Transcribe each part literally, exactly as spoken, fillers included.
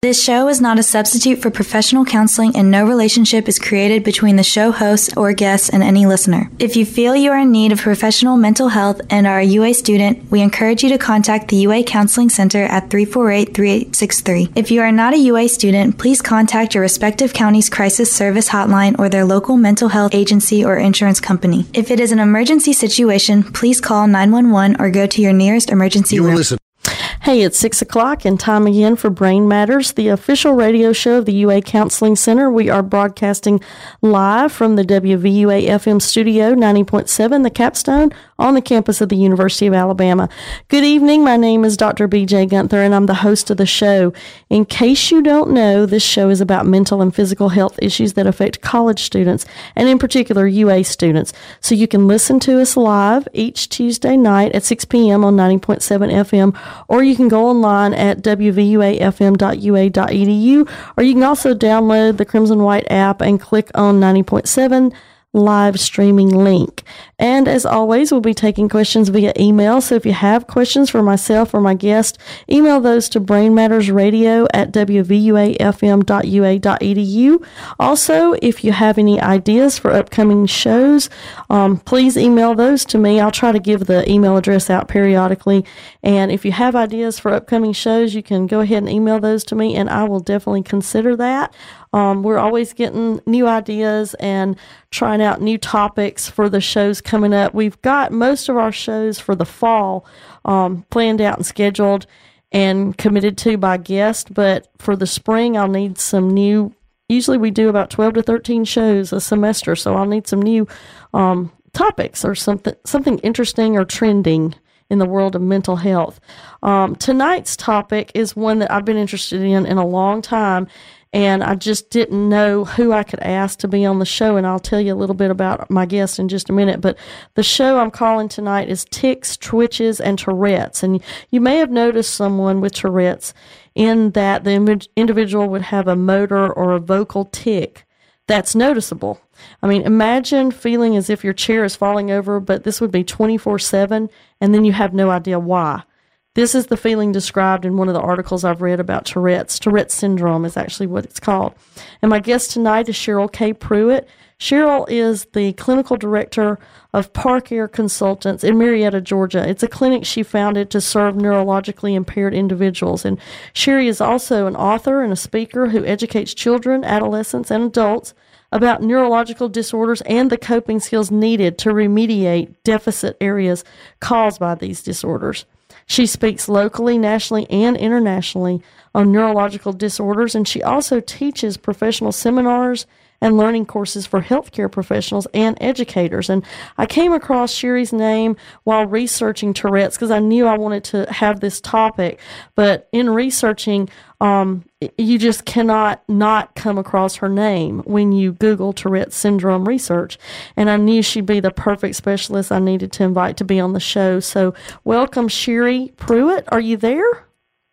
This show is not a substitute for professional counseling, and no relationship is created between the show host or guests and any listener. If you feel you are in need of professional mental health and are a U A student, we encourage you to contact the U A Counseling Center at three four eight, three eight six three. If you are not a U A student, please contact your respective county's crisis service hotline or their local mental health agency or insurance company. If it is an emergency situation, please call nine one one or go to your nearest emergency You room. listen. Hey, it's six o'clock and time again for Brain Matters, the official radio show of the U A Counseling Center. We are broadcasting live from the W V U A F M studio, ninety point seven, the Capstone, on the campus of the University of Alabama. Good evening. My name is Doctor B J Gunther, and I'm the host of the show. In case you don't know, this show is about mental and physical health issues that affect college students, and in particular, U A students. So you can listen to us live each Tuesday night at six p.m. on ninety point seven F M, or you can go online at w v u a f m dot u a dot e d u, or you can also download the Crimson White app and click on ninety point seven live streaming link. And as always, we'll be taking questions via email. So if you have questions for myself or my guest, email those to brainmattersradio at w v u a f m dot u a dot e d u. Also, if you have any ideas for upcoming shows, um, please email those to me. I'll try to give the email address out periodically. And if you have ideas for upcoming shows, you can go ahead and email those to me, and I will definitely consider that. Um, we're always getting new ideas and trying out new topics for the shows coming up. We've got most of our shows for the fall um, planned out and scheduled and committed to by guests, but for the spring, I'll need some new. Usually we do about twelve to thirteen shows a semester, so I'll need some new um, topics or something, something interesting or trending in the world of mental health. Um, tonight's topic is one that I've been interested in in a long time, and I just didn't know who I could ask to be on the show, and I'll tell you a little bit about my guest in just a minute. But the show I'm calling tonight is Tics, Twitches, and Tourette's. And you may have noticed someone with Tourette's in that the individual would have a motor or a vocal tic that's noticeable. I mean, imagine feeling as if your chair is falling over, but this would be twenty-four seven, and then you have no idea why. This is the feeling described in one of the articles I've read about Tourette's. Tourette's syndrome is actually what it's called. And my guest tonight is Cheryl K. Pruitt. Cheryl is the clinical director of Park Air Consultants in Marietta, Georgia. It's a clinic she founded to serve neurologically impaired individuals. And Sherry is also an author and a speaker who educates children, adolescents, and adults about neurological disorders and the coping skills needed to remediate deficit areas caused by these disorders. She speaks locally, nationally, and internationally on neurological disorders, and she also teaches professional seminars and learning courses for healthcare professionals and educators. And I came across Sherry's name while researching Tourette's because I knew I wanted to have this topic. But in researching, um, you just cannot not come across her name when you Google Tourette's syndrome research. And I knew she'd be the perfect specialist I needed to invite to be on the show. So welcome, Sherry Pruitt. Are you there?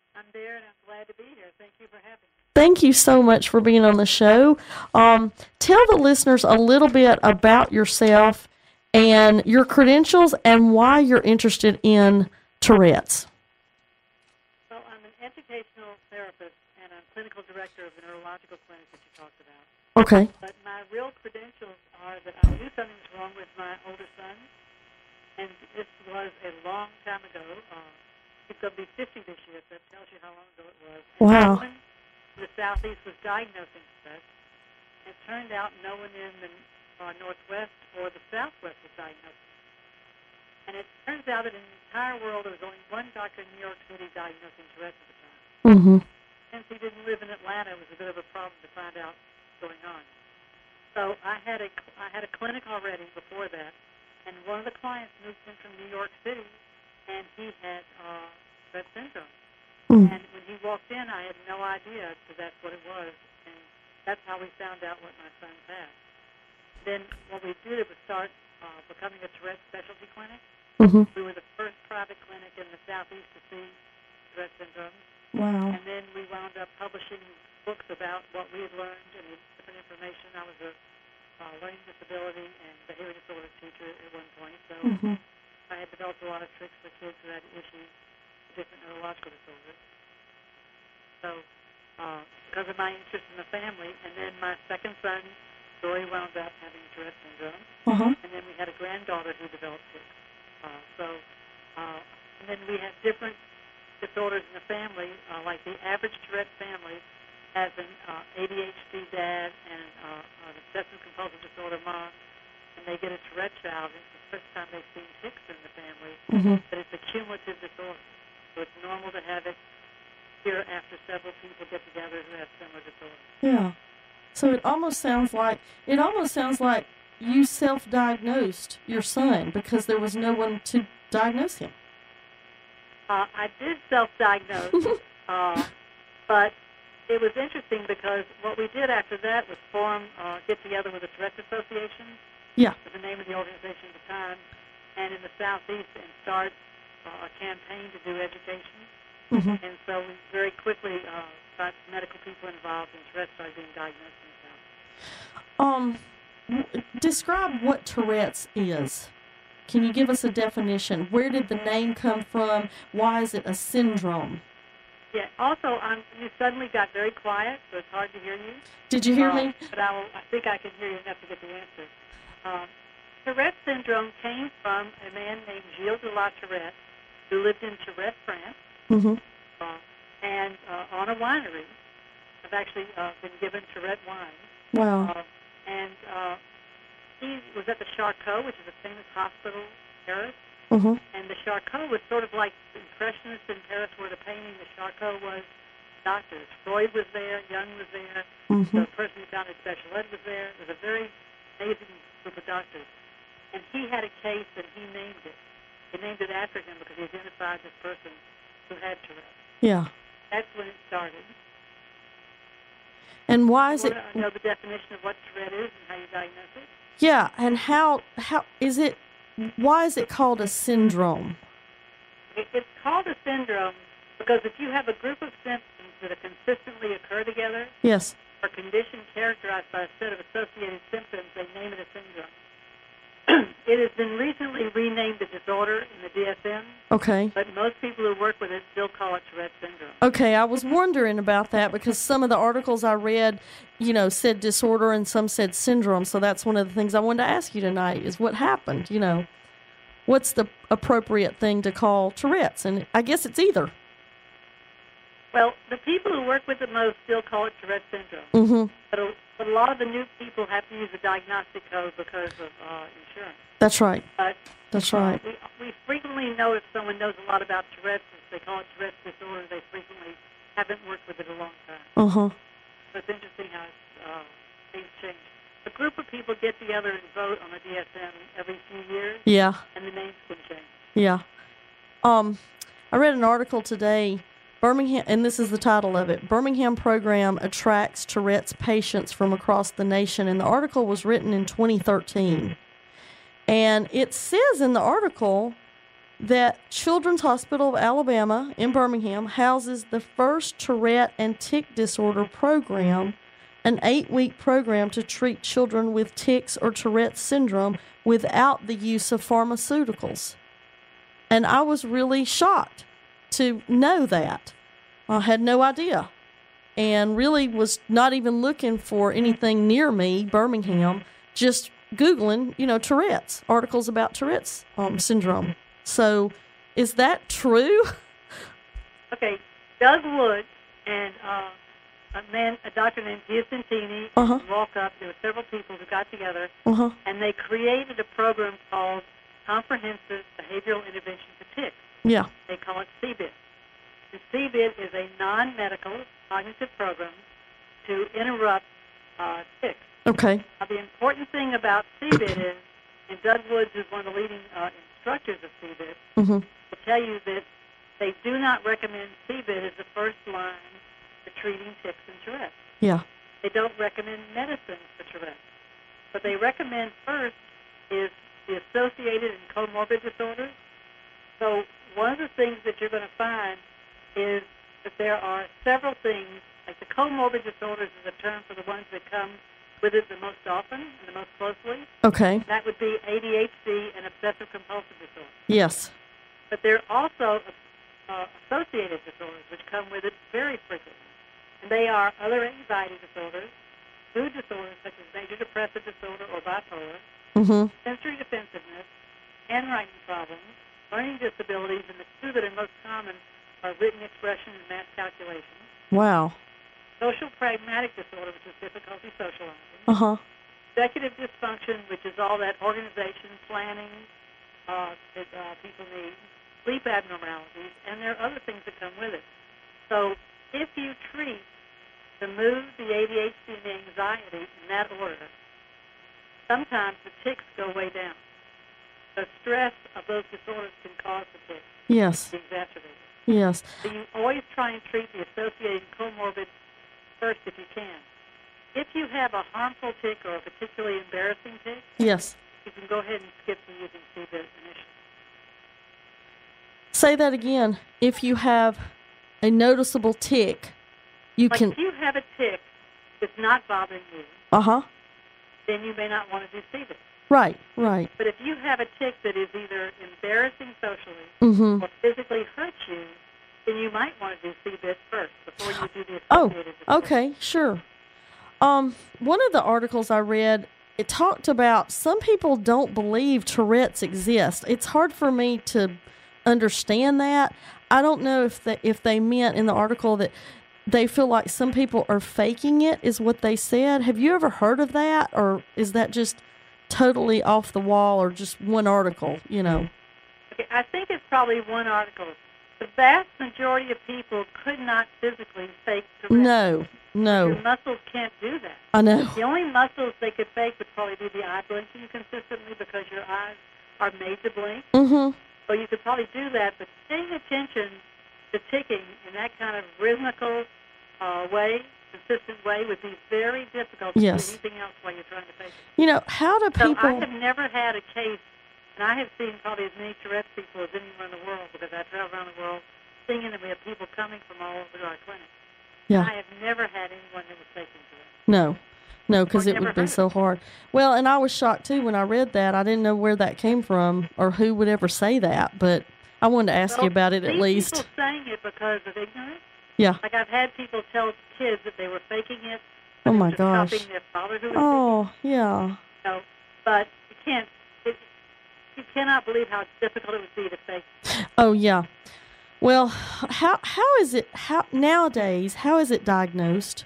Thank you so much for being on the show. Um, tell the listeners a little bit about yourself and your credentials and why you're interested in Tourette's. Well, I'm an educational therapist and I'm clinical director of the neurological clinic that you talked about. Okay. But my real credentials are that I knew something was wrong with my older son, and this was a long time ago. Uh, he's going to be fifty this year, so that tells you how long ago it was. And wow. No one in the Southeast was diagnosing stress. It turned out no one in the uh, Northwest or the Southwest was diagnosing. And it turns out that in the entire world there was only one doctor in New York City diagnosing Tourette's at the time. Mm-hmm. Since he didn't live in Atlanta, it was a bit of a problem to find out what's going on. So I had a, I had a clinic already before that, and one of the clients moved in from New York City, and he had uh, Tourette's syndrome. Mm. And when he walked in, I had no idea that that's what it was, and that's how we found out what my son had. Then what we did was start uh, becoming a Tourette's specialty clinic. Mm-hmm. We were the first private clinic in the Southeast to see Tourette's syndrome. Wow. And then we wound up publishing books about what we had learned and different information. I was a uh, learning disability and behavior disorder teacher at one point, so mm-hmm. I had developed a lot of tricks for kids who had issues, different neurological disorders. So uh, because of my interest in the family. And then my second son, Dory, wound up having Tourette syndrome. Uh-huh. And then we had a granddaughter who developed tics. Uh, so, uh, and then we have different disorders in the family, uh, like the average Tourette family has an uh, A D H D dad and uh, an obsessive-compulsive disorder mom, and they get a Tourette child. It's the first time they've seen tics in the family, Mm-hmm. but it's a cumulative disorder. So it's normal to have it here after several people get together who have similar disorders. Yeah. So it almost sounds like it almost sounds like you self-diagnosed your son because there was no one to diagnose him. Uh, I did self-diagnose, uh, but it was interesting because what we did after that was form, uh, get together with the Tourette's Association, Yeah. was the name of the organization at the time, and in the Southeast, and start uh, a campaign to do education. Mm-hmm. And so we very quickly uh, got medical people involved, and Tourette's started being diagnosed in the South. Um, w- describe what Tourette's is. Can you give us a definition? Where did the name come from? Why is it a syndrome? Yeah. Also, um, you suddenly got very quiet, so it's hard to hear you. Did you hear Uh, me? But I, will, I think I can hear you enough to get the answer. Um, Tourette syndrome came from a man named Gilles de la Tourette, who lived in Tourette, France, Mm-hmm. uh, and uh, on a winery. I've actually uh, been given Tourette wine. Wow. Uh, and uh, he was at the Charcot, which is a famous hospital in Paris. Mm-hmm. And the Charcot was sort of like the Impressionists in Paris were the painting. The Charcot was doctors. Freud was there. Jung was there. Mm-hmm. The person who founded special ed was there. It was a very amazing group of doctors. And he had a case, and he named it. He named it after him because he identified this person who had Tourette. Yeah. That's when it started. And why is You it? want to know the definition of what Tourette is and how you diagnose it? Yeah. And how how is it? Why is it called a syndrome? It, it's called a syndrome because if you have a group of symptoms that consistently occur together, Yes. or condition characterized by a set of associated symptoms, they name it a syndrome. It has been recently renamed a disorder in the D S M, Okay. but most people who work with it still call it Tourette syndrome. Okay, I was wondering about that because some of the articles I read, you know, said disorder and some said syndrome. So that's one of the things I wanted to ask you tonight is what happened, you know. What's the appropriate thing to call Tourette's? And I guess it's either. Well, the people who work with it most still call it Tourette syndrome. Mm-hmm. But a, but a lot of the new people have to use a diagnostic code because of uh, insurance. That's right. But That's right. we, we frequently know if someone knows a lot about Tourette's, if they call it Tourette's disorder, they frequently haven't worked with it a long time. Uh-huh. So it's interesting how uh, things change. A group of people get together and vote on the D S M every few years, Yeah. and the names can change. Yeah. Um, I read an article today, Birmingham, and this is the title of it, Birmingham Program Attracts Tourette's Patients from Across the Nation, and the article was written in twenty thirteen. And it says in the article that Children's Hospital of Alabama in Birmingham houses the first Tourette and tic disorder program, an eight-week program to treat children with tics or Tourette syndrome without the use of pharmaceuticals. And I was really shocked to know that. I had no idea. And really was not even looking for anything near me, Birmingham, just Googling, you know, Tourette's, articles about Tourette's um, syndrome. So is that true? Okay, Doug Wood and uh, a man, a doctor named Giacintini, Uh-huh. walk up. There were several people who got together, Uh-huh. and they created a program called Comprehensive Behavioral Intervention for Tics. Yeah. They call it C B I T. And C B I T is a non-medical cognitive program to interrupt uh, tics. Okay. Now, the important thing about C B I T is, and Doug Woods is one of the leading uh, instructors of C B I T, Mm-hmm. will tell you that they do not recommend C B I T as the first line for treating tics and Tourette's. Yeah. They don't recommend medicine for Tourette's. What they recommend first is the associated and comorbid disorders. So one of the things that you're going to find is that there are several things, like the comorbid disorders is a term for the ones that come with it the most often and the most closely. Okay. That would be A D H D and obsessive-compulsive disorder. Yes. But there are also uh, associated disorders which come with it very frequently. And they are other anxiety disorders, mood disorders such as major depressive disorder or bipolar, Mm-hmm. sensory defensiveness, handwriting problems, learning disabilities, and the two that are most common are written expression and math calculation, Wow. social pragmatic disorder, which is difficulty socializing, Uh-huh. executive dysfunction, which is all that organization, planning uh, that uh, people need, sleep abnormalities, and there are other things that come with it. So if you treat the mood, the A D H D, and the anxiety in that order, sometimes the tics go way down. The stress of those disorders can cause the tics Yes. to be exacerbated. Yes. So you always try and treat the associated comorbid first if you can. If you have a harmful tic or a particularly embarrassing tic, Yes. you can go ahead and skip to using C B I T initially. Say that again. If you have a noticeable tic, you Like can... if you have a tic that's not bothering you, Uh-huh. then you may not want to do C B I T. Right, right. But if you have a tic that is either embarrassing socially Mm-hmm. or physically hurts you, then you might want to do C B I T first before you do the Oh, associated disorder. okay, sure. Um, one of the articles I read, it talked about some people don't believe Tourette's exist. It's hard for me to understand that. I don't know if they, if they meant in the article that they feel like some people are faking it, is what they said. Have you ever heard of that, or is that just totally off the wall, or just one article, you know? Okay, I think it's probably one article. The vast majority of people could not physically fake Tourette's. No, no. Your muscles can't do that. I know. The only muscles they could fake would probably be the eye blinking consistently because your eyes are made to blink. Mm-hmm. So you could probably do that, but paying attention to ticking in that kind of rhythmical uh, way, consistent way, would be very difficult to Yes. do anything else while you're trying to fake it. You know, how do So people... I have never had a case, and I have seen probably as many Tourette's people as anywhere in the world because I travel around the world singing, and we have people coming from all over to our clinic. Yeah. I have never had anyone that was faking Tourette's. No, no, because Or it never would be heard so of it. hard. Well, and I was shocked too when I read that. I didn't know where that came from or who would ever say that, but I wanted to ask Well, you about it at these least. people saying it because of ignorance. Yeah. Like I've had people tell kids that they were faking it. Oh, but they my were just gosh. copying their father who was Oh, yeah. faking it. So, but you can't. It, you cannot believe how difficult it would be to fake. Oh, yeah. Well, how how is it how nowadays? How is it diagnosed?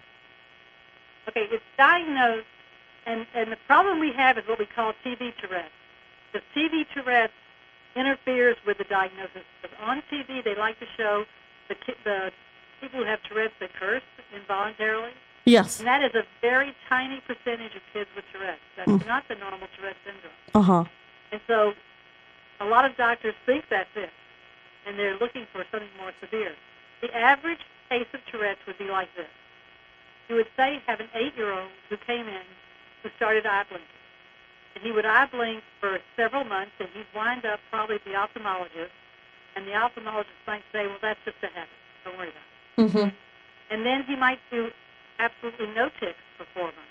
Okay, it's diagnosed, and, and the problem we have is what we call T V Tourette's. The T V Tourette's interferes with the diagnosis. Because on T V, they like to show the, ki- the people who have Tourette's that curse involuntarily, Yes. and that is a very tiny percentage of kids with Tourette's. That's Mm. not the normal Tourette syndrome. Uh huh. And so a lot of doctors think that's it, and they're looking for something more severe. The average case of Tourette's would be like this. You would say have an eight-year-old who came in who started eye blinking. And he would eye blink for several months, and he'd wind up probably at the ophthalmologist, and the ophthalmologist might say, well, that's just a habit. Don't worry about it. Mm-hmm. And then he might do absolutely no tics for four months.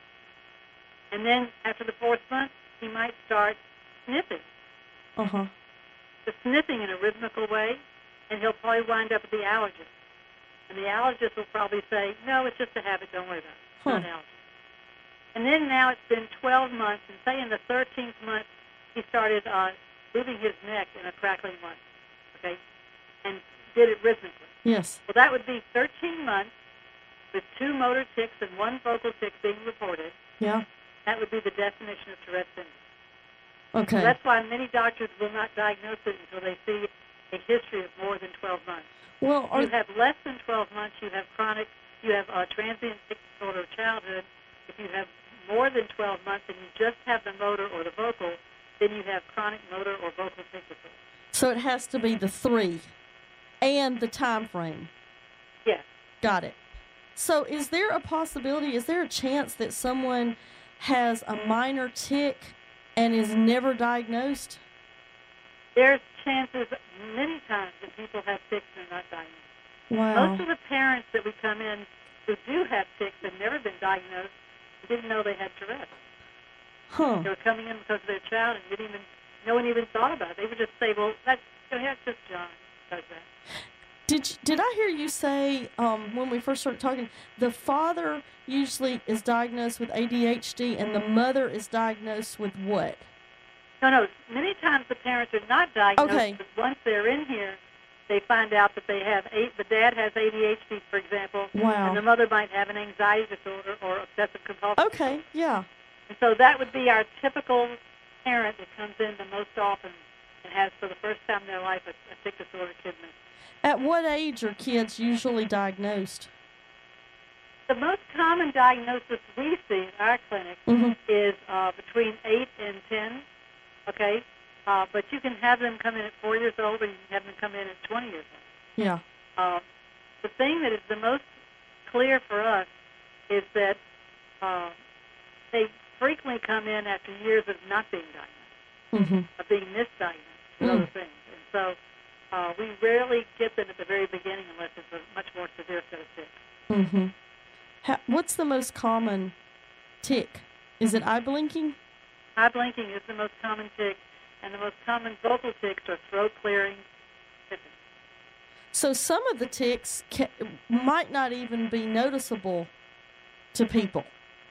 And then after the fourth month, he might start sniffing. Uh huh. The sniffing in a rhythmical way, and he'll probably wind up at the allergist. And the allergist will probably say, no, it's just a habit, don't worry about it. It's not Huh. an allergy. And then now it's been twelve months, and say in the thirteenth month, he started uh, moving his neck in a crackling way, okay, and did it rhythmically. Yes. Well, that would be thirteen months with two motor tics and one vocal tic being reported. Yeah. That would be the definition of Tourette's syndrome. Okay. So that's why many doctors will not diagnose it until they see a history of more than twelve months. well, If are, you have less than twelve months, you have chronic, you have uh, transient tic disorder of childhood. If you have more than twelve months and you just have the motor or the vocal, then you have chronic motor or vocal tic disorder. so it has to be the three, and the time frame. Yes. Got it. So is there a possibility, is there a chance that someone has a minor tic and is never diagnosed? There's chances many times that people have tics and are not diagnosed. Wow. Most of the parents that we come in who do have tics have never been diagnosed and didn't know they had Tourette's. Huh. They were coming in because of their child and didn't even, no one even thought about it. They would just say, well, that's, you know, that's just John does that. Did did I hear you say um, when we first started talking, the father usually is diagnosed with A D H D and the mother is diagnosed with what? No, no. Many times the parents are not diagnosed, Okay. but once they're in here, they find out that they have a, the dad has A D H D, for example, Wow. and the mother might have an anxiety disorder or obsessive compulsive. Okay, yeah. And so that would be our typical parent that comes in the most often and has, for the first time in their life, a, a tic disorder kidney. At what age are kids usually diagnosed? The most common diagnosis we see in our clinic Mm-hmm. is uh, between eight and ten, okay? Uh, but you can have them come in at four years old, or you can have them come in at twenty years old. Yeah. Uh, the thing that is the most clear for us is that uh, they frequently come in after years of not being diagnosed, Mm-hmm. of being misdiagnosed with Mm. other things. And so uh, we rarely get them at the very beginning unless it's a much more severe set of tics. Mm-hmm. How, what's the most common tic? Is it eye blinking? Eye blinking is the most common tic, and the most common vocal tics are throat clearing, sniffing. So some of the tics ca- might not even be noticeable to people.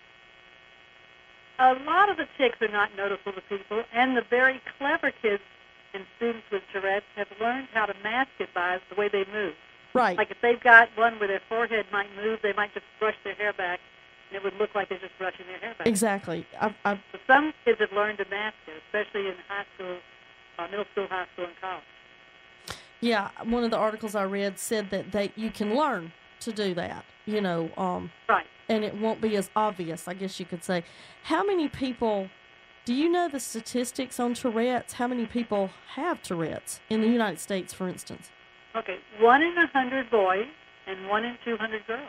A lot of the tics are not noticeable to people, and the very clever kids and students with Tourette's have learned how to mask it by the way they move. Right. Like if they've got one where their forehead might move, they might just brush their hair back, and it would look like they're just brushing their hair back. Exactly. I, I, So some kids have learned to mask it, especially in high school, uh, middle school, high school, and college. yeah, one of the articles I read said that they you can learn to do that, you know, um, Right. and it won't be as obvious, I guess you could say. How many people, do you know the statistics on Tourette's? How many people have Tourette's in the United States, for instance? Okay, one in a hundred boys and one in two hundred girls.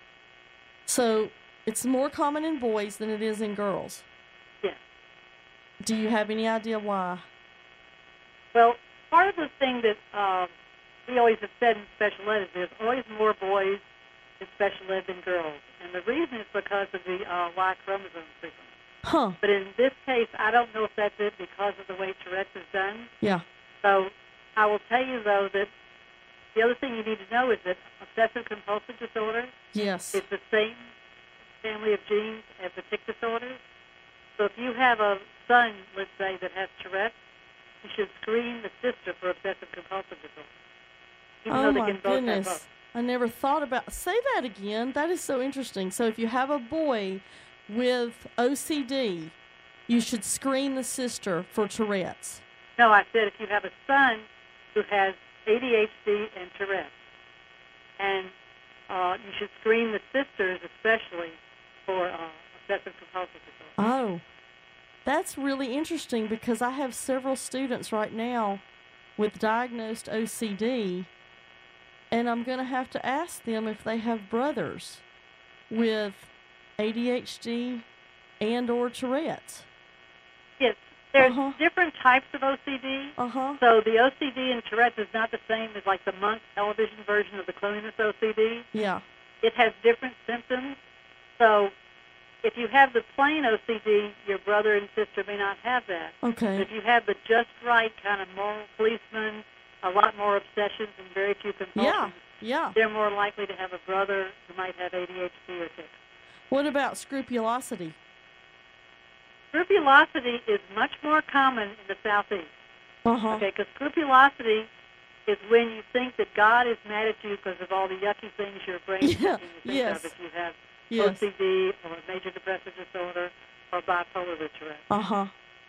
So it's more common in boys than it is in girls. Yes. Do you have any idea why? Well, part of the thing that um, we always have said in special ed is there's always more boys in special ed than girls. And the reason is because of the uh, Y chromosome frequency. Huh. But in this case, I don't know if that's it because of the way Tourette's is done. Yeah. So I will tell you, though, that the other thing you need to know is that obsessive-compulsive disorder Yes. is the same family of genes as the tic disorder. So if you have a son, let's say, that has Tourette's, you should screen the sister for obsessive-compulsive disorder. Even Oh, though they my can both have goodness. both. I never thought about... Say that again. That is so interesting. So if you have a boy with O C D, you should screen the sister for Tourette's. No, I said if you have a son who has A D H D and Tourette's, and uh, you should screen the sisters especially for uh, obsessive-compulsive disorder. Oh, that's really interesting because I have several students right now with diagnosed O C D, and I'm going to have to ask them if they have brothers with A D H D and or Tourette's. Yes, there's Uh-huh. different types of O C D. Uh-huh. So the O C D in Tourette's is not the same as like the Monk television version of the cleanliness O C D. Yeah. It has different symptoms. So if you have the plain O C D, your brother and sister may not have that. But Okay. if you have the just right kind of moral policeman, a lot more obsessions and very few compulsions, Yeah. Yeah. they're more likely to have a brother who might have A D H D or tics. What about scrupulosity? Scrupulosity is much more common in the Southeast. Uh-huh. Okay, because scrupulosity is when you think that God is mad at you because of all the yucky things your brain is Yeah, making you think yes. of if you have Yes. O C D or major depressive disorder or bipolar with Tourette's. Uh-huh.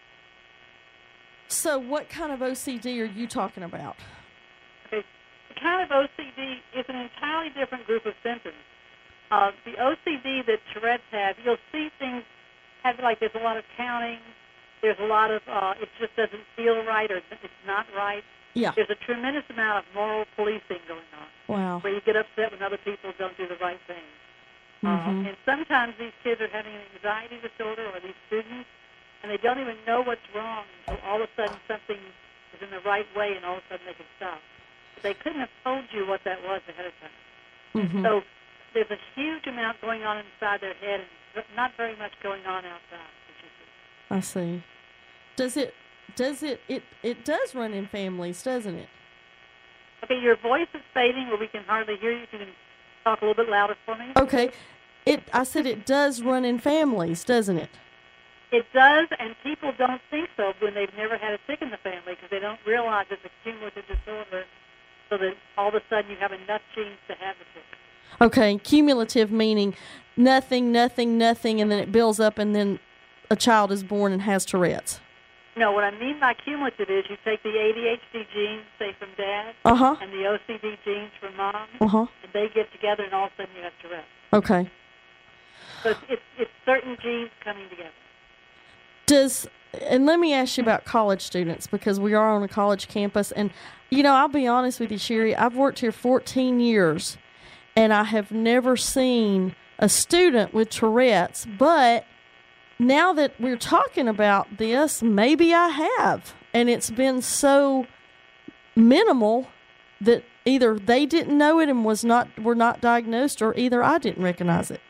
So what kind of O C D are you talking about? Okay, the kind of O C D is an entirely different group of symptoms. Uh, the O C D that Tourette's have, you'll see things have like there's a lot of counting, there's a lot of, uh, it just doesn't feel right or it's not right. Yeah. There's a tremendous amount of moral policing going on, Wow. where you get upset when other people don't do the right thing. Mhm. Uh, and sometimes these kids are having an anxiety disorder, or these students, and they don't even know what's wrong until all of a sudden something is in the right way, and all of a sudden they can stop. But they couldn't have told you what that was ahead of time. Mhm. So there's a huge amount going on inside their head, and not very much going on outside, which you see. I see. Does it does it it it does run in families, doesn't it? Okay, your voice is fading where we can hardly hear you. If you can talk a little bit louder for me. Okay. It. I said it does run in families, doesn't it? It does, and people don't think so when they've never had a tick in the family because they don't realize it's a cumulative disorder, so that all of a sudden you have enough genes to have the tick. Okay, cumulative meaning nothing, nothing, nothing, and then it builds up, and then a child is born and has Tourette's. No, what I mean by cumulative is you take the A D H D genes, say, from dad, uh-huh. and the O C D genes from mom, uh-huh. and they get together, and all of a sudden you have Tourette's. Okay. So it's, it's, it's certain genes coming together. Does, and let me ask you about college students, because we are on a college campus, and, you know, I'll be honest with you, Sherry, I've worked here fourteen years, and I have never seen a student with Tourette's, but now that we're talking about this, maybe I have, and it's been so minimal that either they didn't know it and was not were not diagnosed, or either I didn't recognize it.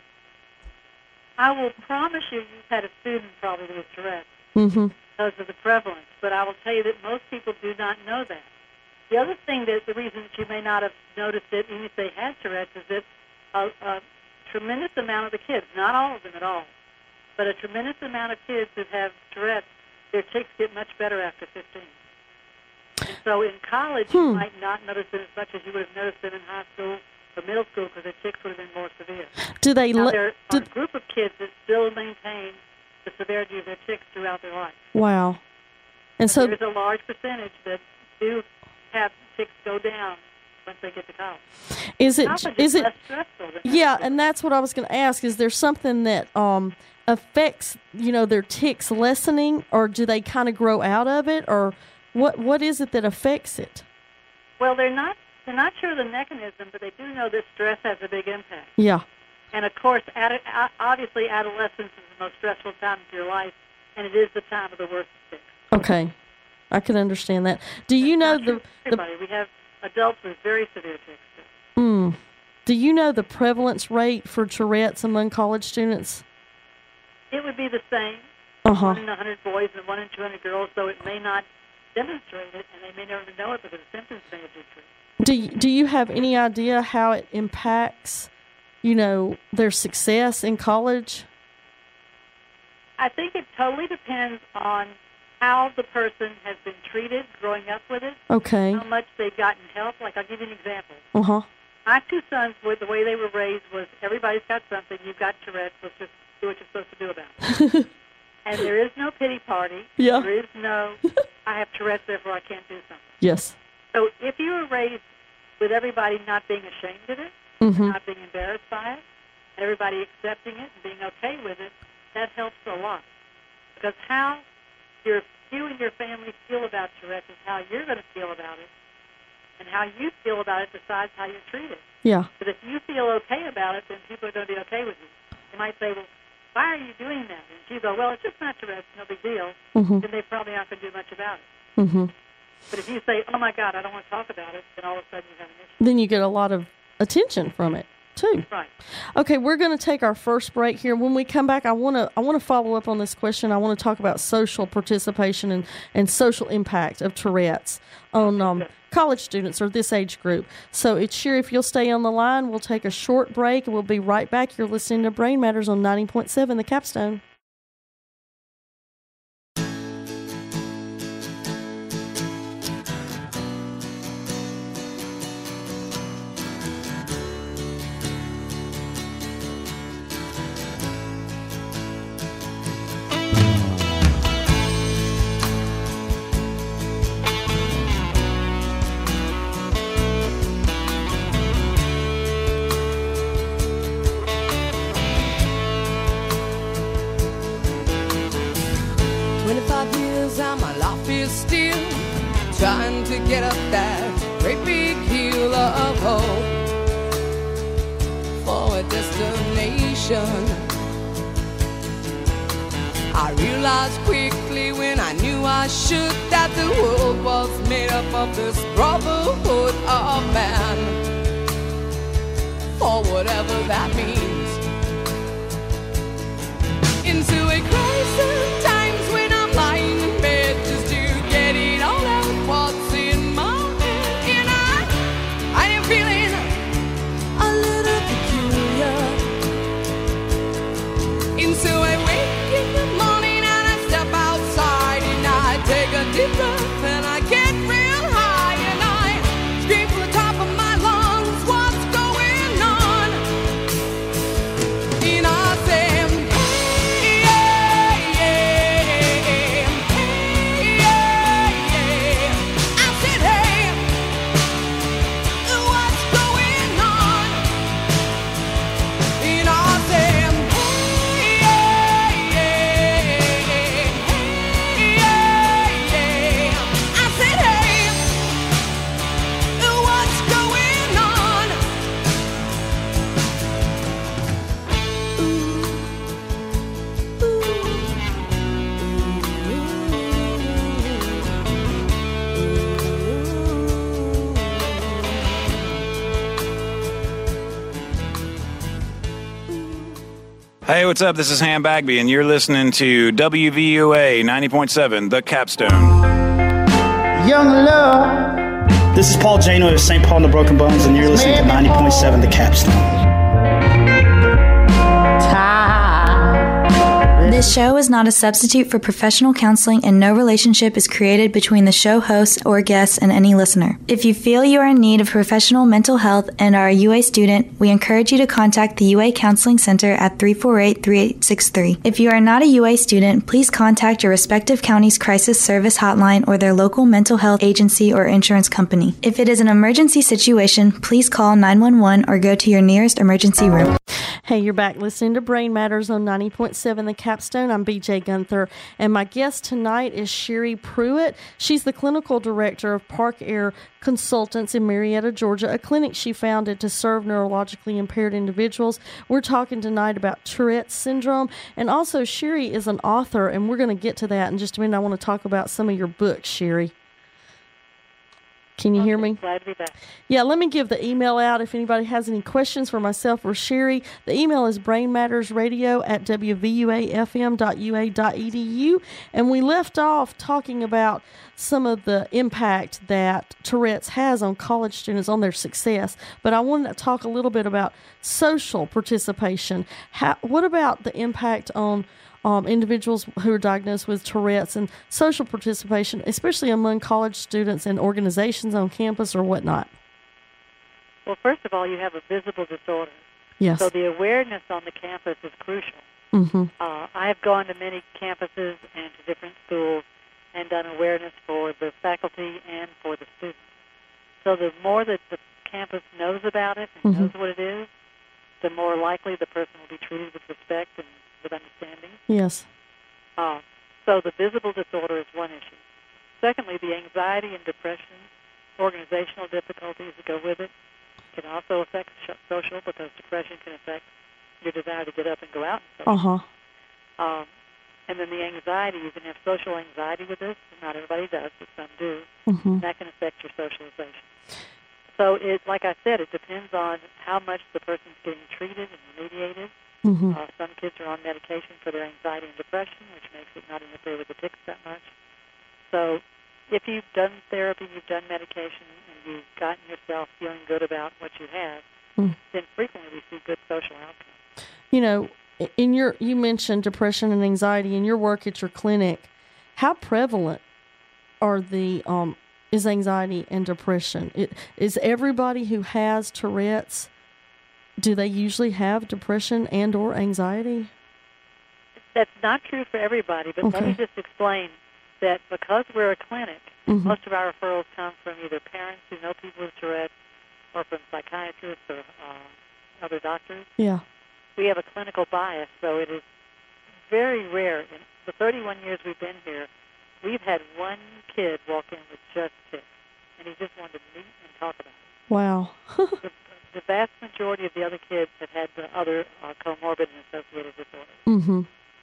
I will promise you you've had a student probably with Tourette's mm-hmm. because of the prevalence, but I will tell you that most people do not know that. The other thing that the reason that you may not have noticed it, even if they had Tourette's, is that a, a tremendous amount of the kids, not all of them at all, but a tremendous amount of kids that have Tourette's, their tics get much better after fifteen. And so in college, hmm. you might not notice it as much as you would have noticed it in high school or middle school because their tics would have been more severe. Do they? Now, Le- there do are a group of kids that still maintain the severity of their tics throughout their life. Wow. And so there's a large percentage that do have tics go down once they get to college. Is it? College Is is it? less stressful than Yeah, and that's what I was going to ask. Is there something that um, affects, you know, their tics lessening, or do they kind of grow out of it, or what? What is it that affects it? Well, they're not. They're not sure of the mechanism, but they do know that stress has a big impact. Yeah. And of course, ad- obviously, adolescence is the most stressful time of your life, and it is the time of the worst tics. Okay, I can understand that. Do you know the, everybody? The, we have adults with very severe tics. Mm, do you know the prevalence rate for Tourette's among college students? It would be the same. Uh-huh. One in a hundred boys and one in two hundred girls, though it may not demonstrate it, and they may never know it because the symptoms may have decreased. Do you, do you have any idea how it impacts, you know, their success in college? I think it totally depends on how the person has been treated growing up with it. Okay. How much they've gotten help. Like, I'll give you an example. Uh-huh. My two sons, the way they were raised was everybody's got something. You've got Tourette's. Let's just do what you're supposed to do about it. And there is no pity party. Yeah. There is no, I have Tourette's, therefore I can't do something. Yes. So if you were raised with everybody not being ashamed of it, mm-hmm. not being embarrassed by it, and everybody accepting it and being okay with it, that helps a lot. Because how your, you and your family feel about Tourette's is how you're going to feel about it, and how you feel about it decides how you're treated. Yeah. But if you feel okay about it, then people are going to be okay with you. They might say, well, why are you doing that? And you go, well, it's just not Tourette's, no big deal. Mm-hmm. Then they probably aren't going to do much about it. Mm-hmm. But if you say, oh, my God, I don't want to talk about it, then all of a sudden you have an issue. Then you get a lot of attention from it, too. Right. Okay, we're going to take our first break here. When we come back, I want to I want to follow up on this question. I want to talk about social participation and, and social impact of Tourette's on um, college students or this age group. So it's sure if you'll stay on the line, we'll take a short break, and we'll be right back. You're listening to Brain Matters on ninety point seven The Capstone. Trying to get up that great big hill of hope for a destination. I realized quickly when I knew I should that the world was made up of this brotherhood of man, for whatever that means. Into a crisis times when I'm lying in bed just to get it all out what's in my head, and I Hey, what's up? This is Ham Bagby, and you're listening to W V U A ninety point seven, The Capstone. Young love. This is Paul Jano of Saint Paul and the Broken Bones, and you're listening to ninety point seven The Capstone. This show is not a substitute for professional counseling, and no relationship is created between the show host or guests and any listener. If you feel you are in need of professional mental health and are a U A student, we encourage you to contact the U A Counseling Center at three four eight, three eight six three. If you are not a U A student, please contact your respective county's crisis service hotline or their local mental health agency or insurance company. If it is an emergency situation, please call nine one one or go to your nearest emergency room. Hey, you're back listening to Brain Matters on ninety point seven The Capstone. I'm B J Gunther, and my guest tonight is Sherry Pruitt. She's the clinical director of Park Air Consultants in Marietta, Georgia, a clinic she founded to serve neurologically impaired individuals. We're talking tonight about Tourette's syndrome, and also Sherry is an author, and we're going to get to that in just a minute. I want to talk about some of your books, Sherry. Can you hear me? Glad to be back. Yeah, let me give the email out if anybody has any questions for myself or Sherry. The email is brainmattersradio at w v u a f m dot u a dot e d u. And we left off talking about some of the impact that Tourette's has on college students, on their success. But I wanted to talk a little bit about social participation. How, what about the impact on Um, individuals who are diagnosed with Tourette's and social participation, especially among college students and organizations on campus or whatnot? Well, first of all, you have a visible disorder. Yes. So the awareness on the campus is crucial. Mm-hmm. Uh, I have gone to many campuses and to different schools and done awareness for the faculty and for the students. So the more that the campus knows about it and mm-hmm. knows what it is, the more likely the person will be treated with respect and with understanding. Yes. Uh, so the visible disorder is one issue. Secondly, the anxiety and depression, organizational difficulties that go with it, can also affect social, because depression can affect your desire to get up and go out and social. Uh-huh. Um, and then the anxiety, you can have social anxiety with this. Not everybody does, but some do. Mm-hmm. And that can affect your socialization. So, it, like I said, it depends on how much the person's getting treated and remediated. Mm-hmm. Uh, some kids are on medication for their anxiety and depression, which makes it not interfere with the tics that much. So if you've done therapy, you've done medication, and you've gotten yourself feeling good about what you have, mm. then frequently we see good social outcomes. You know, in your you mentioned depression and anxiety in your work at your clinic. How prevalent are the um, is anxiety and depression? It, is everybody who has Tourette's, do they usually have depression and or anxiety? That's not true for everybody, but okay. let me just explain that because we're a clinic, mm-hmm. most of our referrals come from either parents who know people with Tourette's or from psychiatrists or uh, other doctors. Yeah. We have a clinical bias, so it is very rare. In the thirty-one years we've been here, we've had one kid walk in with just tics, and he just wanted to meet and talk about it. Wow. the, the vast majority of the other kids have had the other uh, comorbid and associated disorders. Mm-hmm.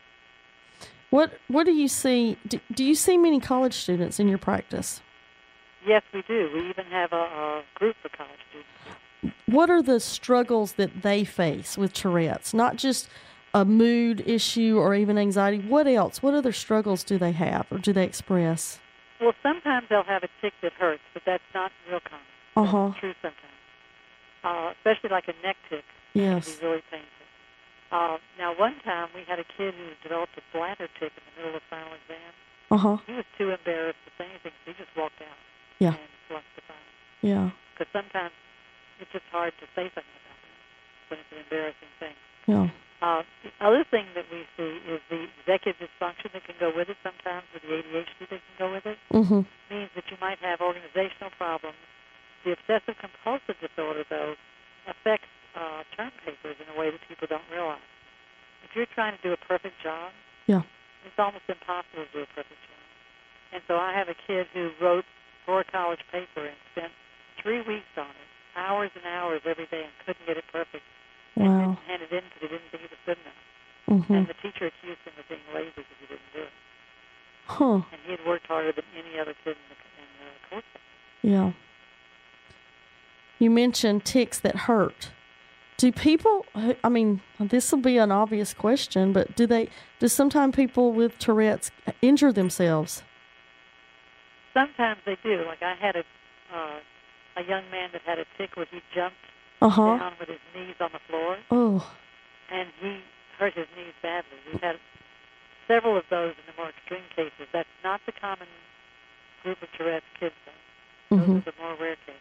What What do you see? Do, do you see many college students in your practice? Yes, we do. We even have a, a group for college students. What are the struggles that they face with Tourette's? Not just a mood issue or even anxiety. What else? What other struggles do they have or do they express? Well, sometimes they'll have a tic that hurts, but that's not real common. Uh-huh. That's true sometimes. Uh, especially like a neck tic. Yes. It can be really painful. Uh, now, one time we had a kid who developed a bladder tic in the middle of final exam. Uh-huh. He was too embarrassed to say anything, so he just walked out yeah. and flunked the final. Yeah. Because sometimes it's just hard to say something about it when it's an embarrassing thing. Yeah. Uh, the other thing that we see is the executive dysfunction that can go with it sometimes, with the A D H D that can go with it. Mm-hmm. Means that you might have organizational problems. The obsessive-compulsive disorder, though, affects uh, term papers in a way that people don't realize. If you're trying to do a perfect job, yeah. it's almost impossible to do a perfect job. And so I have a kid who wrote for a college paper and spent three weeks on it, hours and hours every day, and couldn't get it perfect. Wow. and didn't hand it in because he didn't think it was good enough. Mm-hmm. And the teacher accused him of being lazy because he didn't do it. Huh. And he had worked harder than any other kid in the, in the course. Yeah. You mentioned ticks that hurt. Do people, I mean, this will be an obvious question, but do they, do sometimes people with Tourette's injure themselves? Sometimes they do. Like I had a uh, a young man that had a tick where he jumped Uh-huh. down with his knees on the floor, Oh. and he hurt his knees badly. We've had several of those in the more extreme cases. That's not the common group of Tourette's kids, though. Those Mm-hmm. are the more rare cases.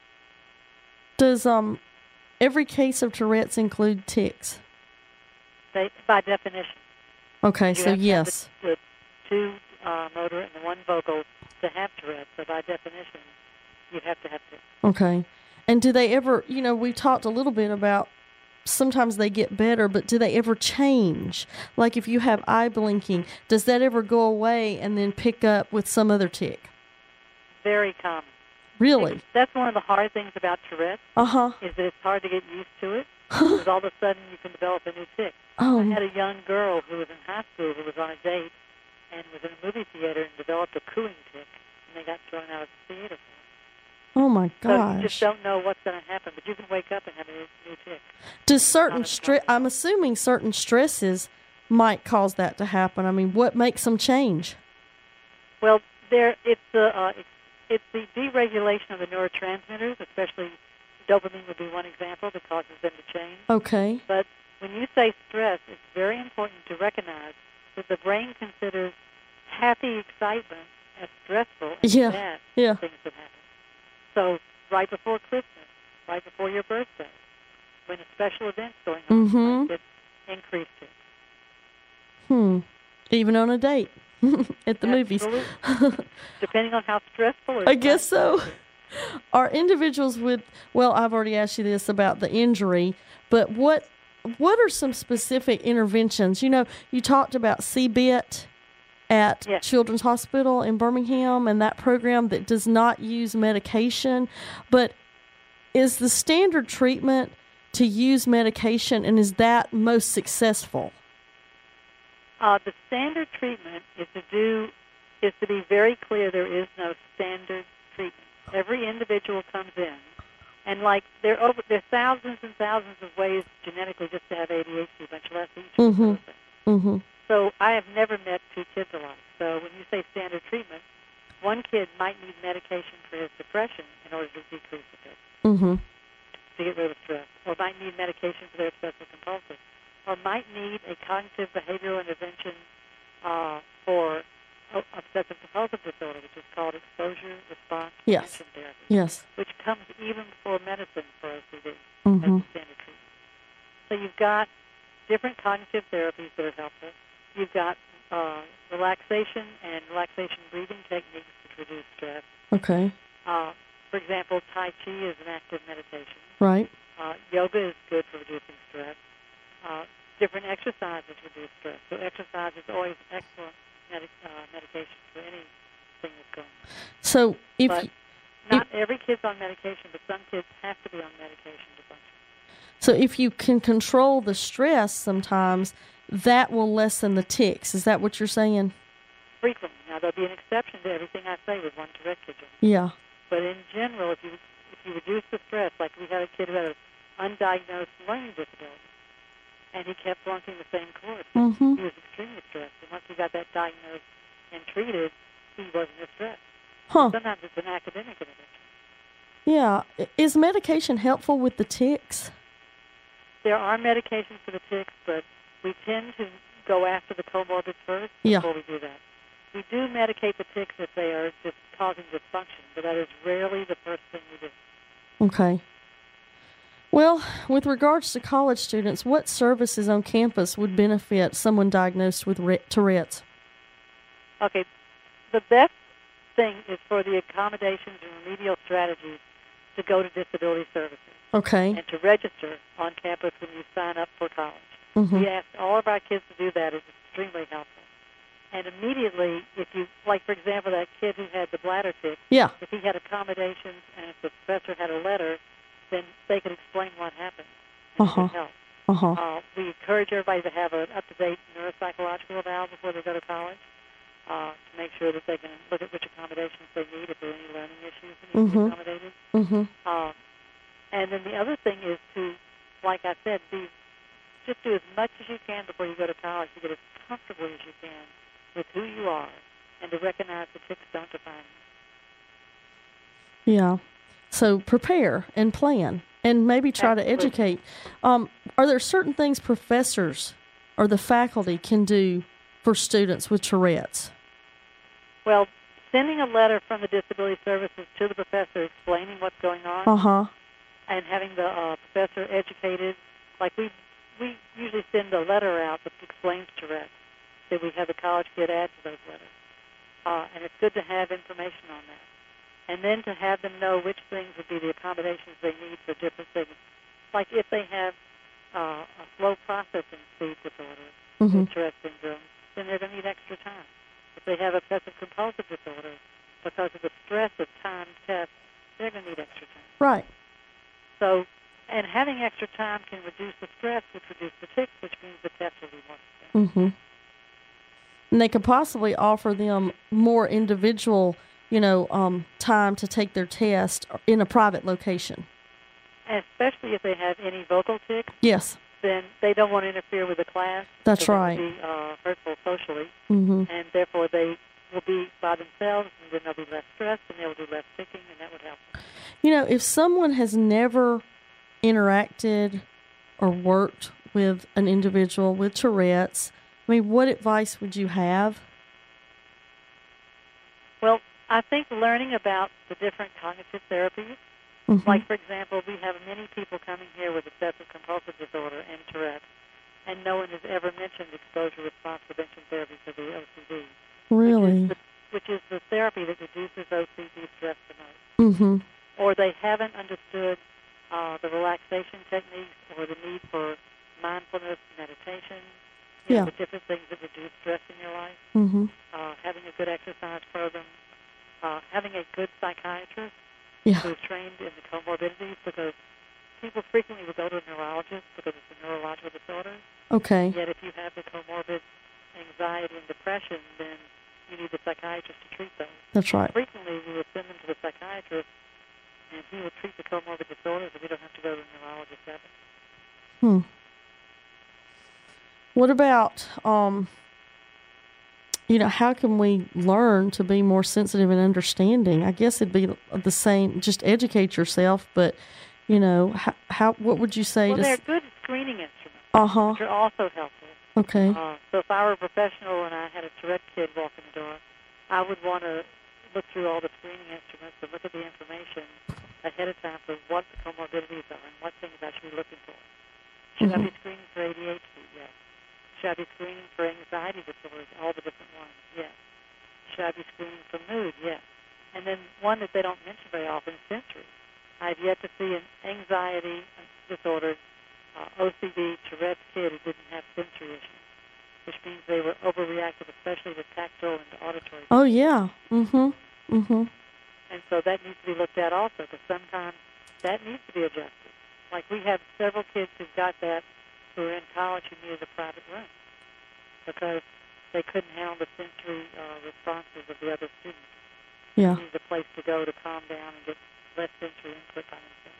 Does um every case of Tourette's include ticks? They, by definition. Okay, You so have to yes. have the, the two uh, motor and the one vocal to have Tourette's. So by definition, you have to have ticks. Okay. And do they ever, you know, we talked a little bit about sometimes they get better, but do they ever change? Like if you have eye blinking, does that ever go away and then pick up with some other tick? Very common. Really? That's one of the hard things about Tourette's, Uh-huh. is that it's hard to get used to it, because all of a sudden you can develop a new tick. Oh. I had a young girl who was in high school who was on a date and was in a movie theater and developed a cooing tick, and they got thrown out of the theater for it. Oh, my So you just gosh. don't know what's going to happen, but you can wake up and have a new, new tick. Does certain Not stress, I'm assuming certain stresses might cause that to happen. I mean, what makes them change? Well, there it's the uh, it's, it's the deregulation of the neurotransmitters, especially dopamine would be one example that causes them to change. Okay. But when you say stress, it's very important to recognize that the brain considers happy excitement as stressful as Yeah, bad yeah. things that happen. So right before Christmas, right before your birthday, when a special event's going on, Mhm. you might get increased it. Hmm. Even on a date at the movies. Absolutely. Depending on how stressful it is. I guess so. Are individuals with, well, I've already asked you this about the injury, but what what are some specific interventions? You know, you talked about C B I T at Yes. Children's Hospital in Birmingham and that program that does not use medication, but is the standard treatment to use medication, and is that most successful? Uh, the standard treatment is to do is to be very clear. There is no standard treatment. Every individual comes in, and like there are over there's thousands and thousands of ways genetically just to have A D H D, much less each of Mhm. those things. Mm-hmm. So I have never met two kids alike. So when you say standard treatment, one kid might need medication for his depression in order to decrease the tick, Mm-hmm. to get rid of stress, or might need medication for their obsessive compulsive, or might need a cognitive behavioral intervention uh, for o- obsessive compulsive disorder, which is called exposure response Yes. prevention therapy, Yes. which comes even before medicine for O C D Mhm. as the standard treatment. So you've got different cognitive therapies that are helpful. You've got uh, relaxation and relaxation breathing techniques which reduce stress. Okay. Uh, for example, Tai Chi is an active meditation. Right. Uh, yoga is good for reducing stress. Uh, different exercises reduce stress. So exercise is always excellent medic- uh, medication for anything that's going on. So if But y- not every kid's on medication, but some kids have to be on medication to function. so if you can control the stress sometimes, that will lessen the tics. Is that what you're saying? Frequently. Now, there'll be an exception to everything I say with one Tourette kid. Yeah. But in general, if you if you reduce the stress, like we had a kid who had an undiagnosed learning disability, and he kept flunking the same course. Mhm. He was extremely stressed. And once he got that diagnosed and treated, he wasn't as stressed. Huh. Sometimes it's an academic intervention. Yeah. I- Is medication helpful with the tics? There are medications for the tics, but we tend to go after the comorbid first Yeah. before we do that. We do medicate the tics if they are just causing dysfunction, but that is rarely the first thing we do. Okay. Well, with regards to college students, what services on campus would benefit someone diagnosed with Re- Tourette's? Okay, the best thing is for the accommodations and remedial strategies to go to disability services Okay. and to register on campus when you sign up for college. Mhm. We ask all of our kids to do that. It's extremely helpful. And immediately, if you, like for example, that kid who had the bladder tick, Yeah. if he had accommodations and if the professor had a letter, then they could explain what happened. and Uh-huh. good health. Uh-huh. Uh, we encourage everybody to have an up-to-date neuropsychological eval before they go to college uh, to make sure that they can look at which accommodations they need, if there are any learning issues that need to Mhm. be accommodated. Mhm. Um, and then the other thing is to, like I said, be just do as much as you can before you go to college to get as comfortable as you can with who you are and to recognize the ticks don't define you. Yeah. So prepare and plan and maybe try Absolutely. to educate. Um, are there certain things professors or the faculty can do for students with Tourette's? Well, sending a letter from the Disability Services to the professor explaining what's going on Uh-huh. and having the uh, professor educated, like we we usually send a letter out that explains Tourette's, that we have the college kid add to those letters. Uh, and it's good to have information on that. And then to have them know which things would be the accommodations they need for different things. Like if they have uh, a slow processing speed disorder Mhm. with Tourette syndrome, then they're going to need extra time. If they have obsessive-compulsive disorder, because of the stress of timed tests, they're going to need extra time. Right. So, and having extra time can reduce the stress, which reduces the ticks, which means the test will be more successful. Mhm. And they could possibly offer them more individual, you know, um, time to take their test in a private location. And especially if they have any vocal tics, Yes. then they don't want to interfere with the class. That's because right. It would be uh, hurtful socially, Mhm. and therefore they will be by themselves, and then they'll be less stressed, and they'll do less ticking, and that would help them. You know, if someone has never interacted or worked with an individual with Tourette's, I mean, what advice would you have? Well, I think learning about the different cognitive therapies, Mhm. like, for example, we have many people coming here with obsessive-compulsive disorder and Tourette's, and no one has ever mentioned exposure-response prevention therapy for the O C D. Really? Which is, the, which is the therapy that reduces O C D stress the most. Mm-hmm. Or they haven't understood uh, the relaxation techniques or the need for mindfulness, meditation, you Yeah. know, the different things that reduce stress in your life, Mm-hmm. uh, having a good exercise program, uh, having a good psychiatrist Yeah. who's trained in the comorbidities, because people frequently will go to a neurologist because it's a neurological disorder. Okay. Yet if you have the comorbid anxiety and depression, then you need the psychiatrist to treat those. That's right. Frequently, we will send them to the psychiatrist, and he will treat the comorbid disorders, and we don't have to go to a neurologist ever. Hmm. What about, um, you know, how can we learn to be more sensitive and understanding? I guess it'd be the same, just educate yourself, but, you know, how, how what would you say Well, to... they're s- good screening instruments, Uh-huh. which are also helpful. Okay. Uh, so if I were a professional and I had a Tourette kid walk in the door, I would want to look through all the screening instruments and look at the information ahead of time for what the comorbidities are and what things I should be looking for. Should I be screening for A D H D? Yes. Should I be screening for anxiety disorders, all the different ones? Yes. Should I be screening for mood? Yes. And then one that they don't mention very often is sensory. I've yet to see an anxiety disorder, uh, O C D, Tourette's kid who didn't have sensory issues, which means they were overreactive, especially to tactile and to auditory. Oh, yeah. Mm-hmm. Mm-hmm. And so that needs to be looked at also, because sometimes that needs to be adjusted. Like we have several kids who've got that who are in college who needed a private room because they couldn't handle the sensory uh, responses of the other students. Yeah. They needed a place to go to calm down and get less sensory input by themselves.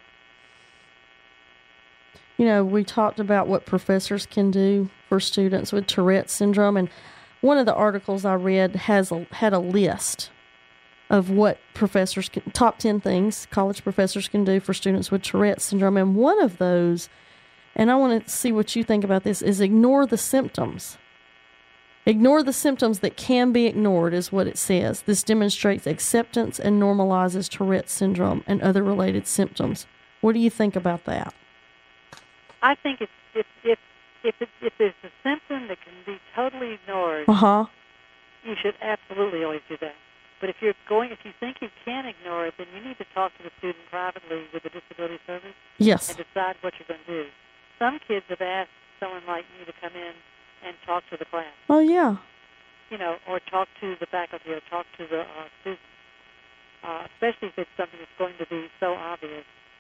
You know, we talked about what professors can do for students with Tourette syndrome, and one of the articles I read has a, had a list of what professors can, top ten things college professors can do for students with Tourette syndrome, and one of those, and I want to see what you think about this, is ignore the symptoms. Ignore the symptoms that can be ignored is what it says. This demonstrates acceptance and normalizes Tourette syndrome and other related symptoms. What do you think about that? I think it's, if if if it, if there's a symptom that can be totally ignored, Uh-huh. you should absolutely always do that. But if you're going, if you think you can ignore it, then you need to talk to the student privately with the disability service Yes. and decide what you're going to do. Some kids have asked someone like me to come in and talk to the class, Oh, yeah. you know, or talk to the faculty or talk to the uh, students, uh, especially if it's something that's going to be so obvious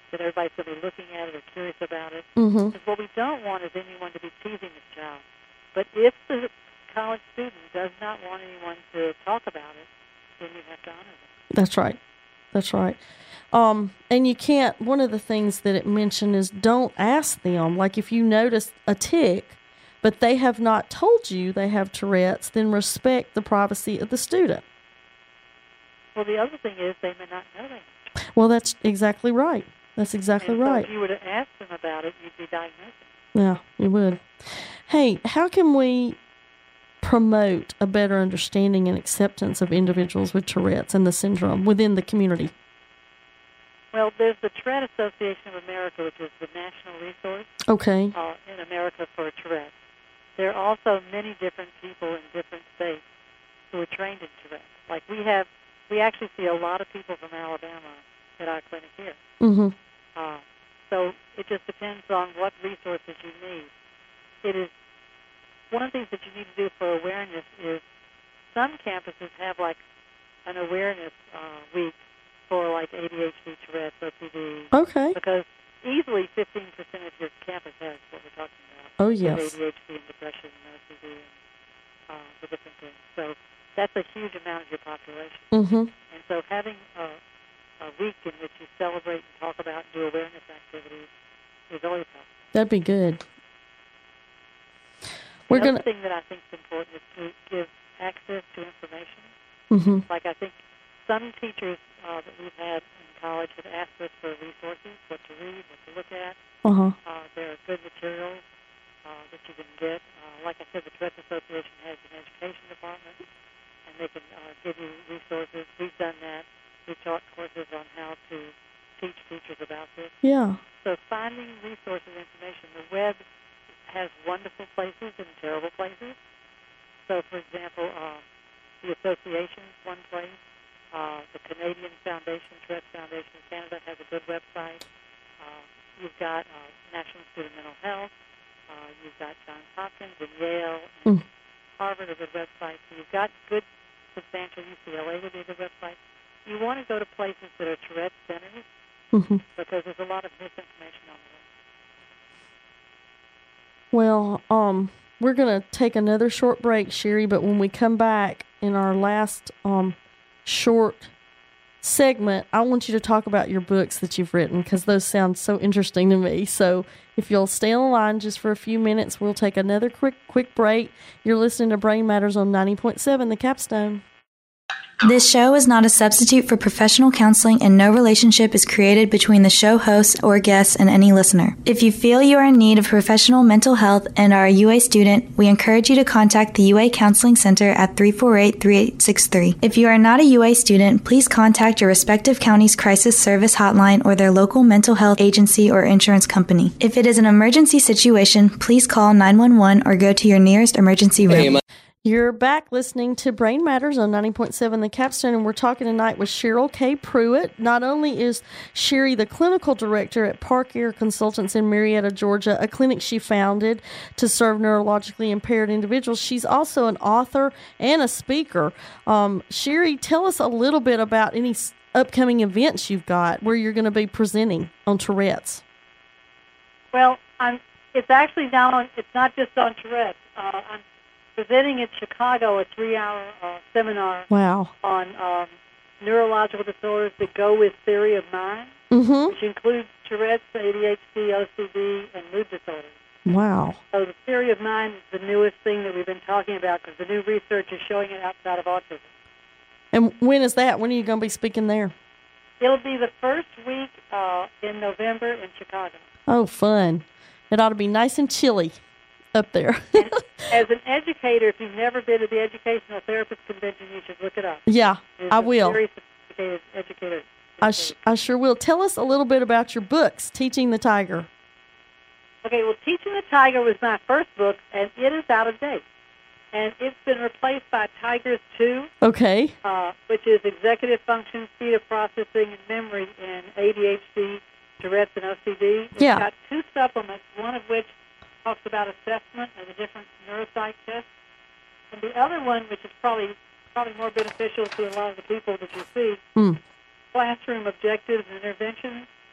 that everybody's going to be looking at it or curious about it. Mm-hmm. Because what we don't want is anyone to be teasing this child. But if the college student does not want anyone to talk about it, then you have to honor them. That's right. That's right. Um, and you can't, one of the things that it mentioned is don't ask them. Like if you notice a tick, but they have not told you they have Tourette's, then respect the privacy of the student. Well, the other thing is they may not know that. Well, that's exactly right. That's exactly and so right. if you were to ask them about it, you'd be diagnosing. Yeah, you would. Hey, how can we promote a better understanding and acceptance of individuals with Tourette's and the syndrome within the community? Well, there's the Tourette Association of America, which is the national resource Okay. uh, in America for Tourette. There are also many different people in different states who are trained in Tourette. Like we have, we actually see a lot of people from Alabama at our clinic here. Mm-hmm. Uh, so it just depends on what resources you need. It is one of the things that you need to do for awareness is some campuses have like an awareness uh, week for like A D H D, Tourette's, O C D. Okay. Because easily fifteen percent of your campus has what we're talking about. Oh, with yes. A D H D and depression and O C D and uh, the different things. So that's a huge amount of your population. Mm-hmm. And so having a, a week in which you celebrate and talk about and do awareness activities is always helpful. That'd be good. The We're other gonna. thing that I think is important is to give access to information. Mm-hmm. Like I think some teachers uh, that we've had in college have asked us for resources, what to read, what to look at. Uh-huh. Uh, there are good materials uh, that you can get. Uh, like I said, the Tourette's Association has an education department, and they can uh, give you resources. We've done that. We've taught courses on how to teach teachers about this. Yeah. So finding resources and information. The web has wonderful places and terrible places. So, for example, uh, the association is one place. Uh, the Canadian Foundation, Tourette's Foundation in Canada, has a good website. Uh, you've got uh, National Institute of Mental Health. Uh, you've got Johns Hopkins and Yale and Mm. Harvard are good websites. So you've got good, substantial. U C L A would be a good website. You want to go to places that are Tourette centers Mm-hmm. because there's a lot of misinformation on there. Well, um, we're going to take another short break, Sherry, but when we come back in our last um, short segment, I want you to talk about your books that you've written because those sound so interesting to me. So if you'll stay on the line just for a few minutes, we'll take another quick quick break. You're listening to Brain Matters on ninety point seven, The Capstone. This show is not a substitute for professional counseling, and no relationship is created between the show host or guests and any listener. If you feel you are in need of professional mental health and are a U A student, we encourage you to contact the U A Counseling Center at three four eight, three eight six three. If you are not a U A student, please contact your respective county's crisis service hotline or their local mental health agency or insurance company. If it is an emergency situation, please call nine one one or go to your nearest emergency room. You're back listening to Brain Matters on ninety point seven The Capstone, and we're talking tonight with Cheryl K. Pruitt. Not only is Sherry the clinical director at Park Air Consultants in Marietta, Georgia, a clinic she founded to serve neurologically impaired individuals, she's also an author and a speaker. Um, Sherry, tell us a little bit about any upcoming events you've got where you're going to be presenting on Tourette's. Well, I'm, it's actually now on, it's not just on Tourette's. Uh, I'm presenting in Chicago a three-hour uh, seminar Wow. on um, neurological disorders that go with theory of mind, Mm-hmm. which includes Tourette's, A D H D, O C D, and mood disorders. Wow. So the theory of mind is the newest thing that we've been talking about because the new research is showing it outside of autism. And when is that? When are you going to be speaking there? It'll be the first week uh, in November in Chicago. Oh, fun. It ought to be nice and chilly up there. As an educator, if you've never been to the Educational Therapist Convention, you should look it up. Yeah, It's I a will. Very sophisticated educator. I, sh- I sure will. Tell us a little bit about your books, Teaching the Tiger. Okay, well, Teaching the Tiger was my first book, and it is out of date. And it's been replaced by Tigers two, Okay. uh, which is executive function, speed of processing, and memory in A D H D, Tourette's, and O C D. It's Yeah. got two supplements, one of which talks about assessment and the different neuropsych tests. And the other one, which is probably probably more beneficial to a lot of the people that you see, Hmm. classroom objectives and interventions.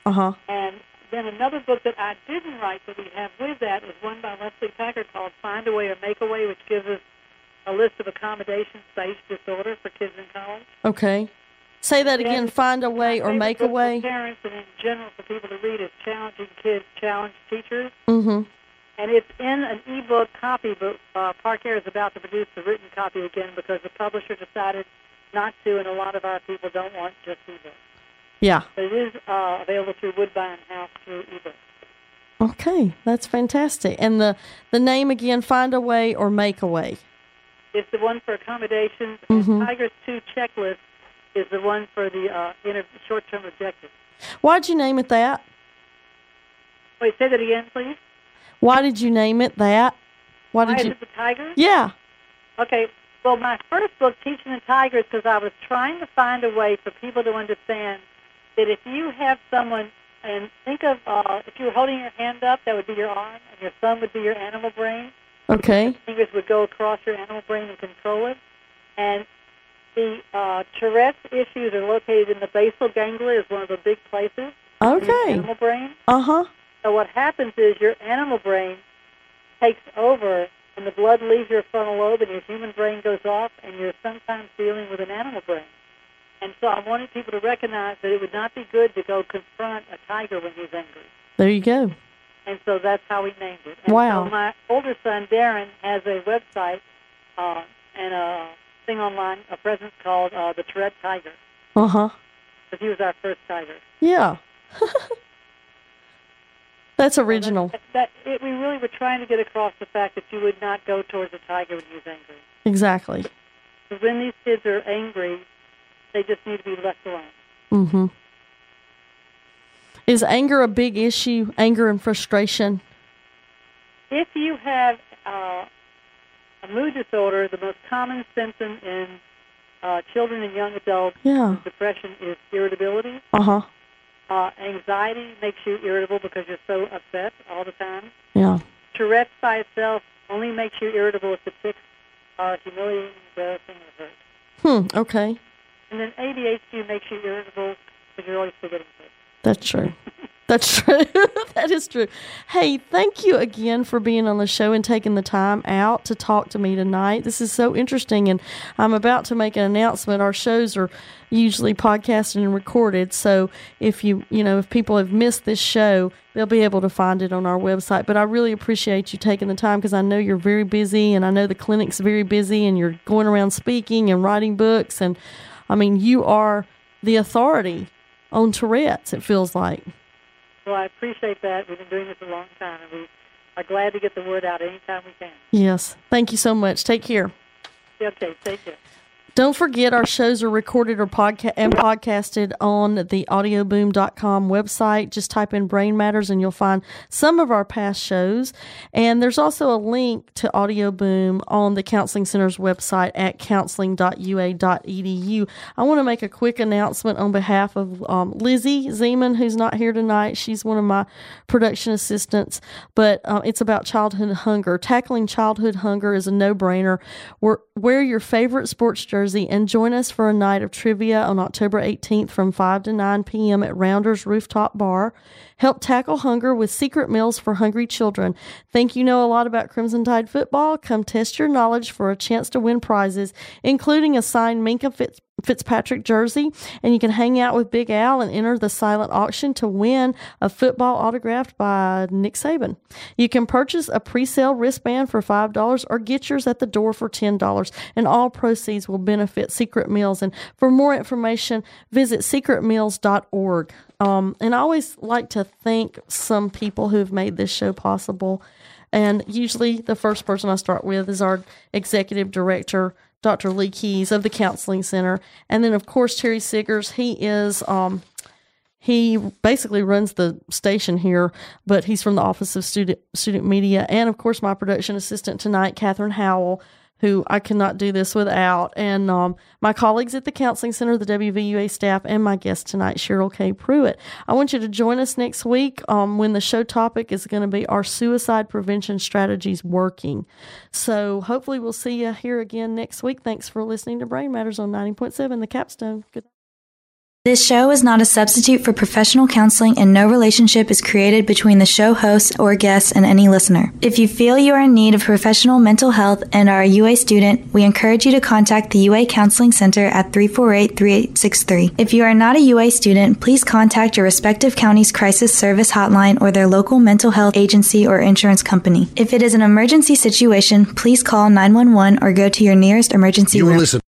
Uh-huh. And then another book that I didn't write that we have with that is one by Leslie Packard called Find a Way or Make a Way, which gives us a list of accommodations for each disorder for kids in college. Okay. Say that again, And Find a Way or Make a book Way. For parents and in general for people to read is Challenging Kids, Challenge Teachers. Mm-hmm. And it's in an e-book copy, but uh, Park Air is about to produce the written copy again because the publisher decided not to, and a lot of our people don't want just e-books. Yeah. But it is uh, available through Woodbine House through e-book. Okay, that's fantastic. And the, the name again, Find a Way or Make a Way. It's the one for accommodations, Mm-hmm. and Tiger's two checklist is the one for the uh, inter- short-term objectives. Why'd you name it that? Wait, say that again, please. Why did you name it that? Why Why did is you? it the Tiger? Yeah. Okay, well, my first book, Teaching the Tigers, because I was trying to find a way for people to understand that if you have someone, and think of, uh, if you were holding your hand up, that would be your arm, and your thumb would be your animal brain. Okay. Fingers would go across your animal brain and control it. And the uh, Tourette's issues are located in the basal ganglia, is one of the big places in Okay. the animal brain. Uh-huh. So what happens is your animal brain takes over, and the blood leaves your frontal lobe, and your human brain goes off, and you're sometimes dealing with an animal brain. And so I wanted people to recognize that it would not be good to go confront a tiger when he's angry. There you go. And so that's how we named it. And Wow. so my older son, Darren, has a website uh, and a thing online, a presence called uh, the Tourette Tiger, Uh-huh. because he was our first tiger. Yeah. That's original. That, that, it, we really were trying to get across the fact that you would not go towards a tiger when he was angry. Exactly. Because when these kids are angry, they just need to be left alone. Mm-hmm. Is anger a big issue, anger and frustration? If you have uh, a mood disorder, the most common symptom in uh, children and young adults Yeah. with depression is irritability. Uh-huh. Uh, anxiety makes you irritable because you're so upset all the time. Yeah. Tourette's by itself only makes you irritable if the tics are humiliating, embarrassing, or hurt. Hmm, okay. And then A D H D makes you irritable because you're always forgetting things. That's true. That's true. That is true. Hey, thank you again for being on the show and taking the time out to talk to me tonight. This is so interesting, and I'm about to make an announcement. Our shows are usually podcasted and recorded, so if you, you know, if people have missed this show, they'll be able to find it on our website. But I really appreciate you taking the time because I know you're very busy, and I know the clinic's very busy, and you're going around speaking and writing books, and I mean, you are the authority on Tourette's, it feels like. Well, I appreciate that. We've been doing this a long time, and we are glad to get the word out anytime we can. Yes. Thank you so much. Take care. Okay, take care. Don't forget our shows are recorded or podca- and podcasted on the audio boom dot com website. Just type in Brain Matters and you'll find some of our past shows. And there's also a link to Audio Boom on the Counseling Center's website at counseling dot u a dot e d u. I want to make a quick announcement on behalf of um, Lizzie Zeman, who's not here tonight. She's one of my production assistants, but uh, it's about childhood hunger. Tackling childhood hunger is a no-brainer. We're, wear your favorite sports jersey and join us for a night of trivia on October eighteenth from five to nine p.m. at Rounder's Rooftop Bar. Help tackle hunger with secret meals for hungry children. Think you know a lot about Crimson Tide football? Come test your knowledge for a chance to win prizes, including a signed Minka Fitz- Fitzpatrick jersey, and you can hang out with Big Al and enter the silent auction to win a football autographed by Nick Saban. You can purchase a pre-sale wristband for five dollars or get yours at the door for ten dollars, and all proceeds will benefit Secret Meals. And for more information, visit secret meals dot org. Um, and I always like to thank some people who have made this show possible. And usually the first person I start with is our executive director, Doctor Lee Keys of the Counseling Center. And then, of course, Terry Siggers. He is, um, he basically runs the station here, but he's from the Office of Student Student Media. And, of course, my production assistant tonight, Catherine Howell, who I cannot do this without. And um, my colleagues at the Counseling Center, the W V U A staff, and my guest tonight, Cheryl K. Pruitt. I want you to join us next week um, when the show topic is going to be Are Suicide Prevention Strategies Working? So hopefully we'll see you here again next week. Thanks for listening to Brain Matters on ninety point seven The Capstone. Good This show is not a substitute for professional counseling, and no relationship is created between the show host or guests and any listener. If you feel you are in need of professional mental health and are a U A student, we encourage you to contact the U A Counseling Center at three four eight, three eight six three. If you are not a U A student, please contact your respective county's crisis service hotline or their local mental health agency or insurance company. If it is an emergency situation, please call nine one one or go to your nearest emergency room.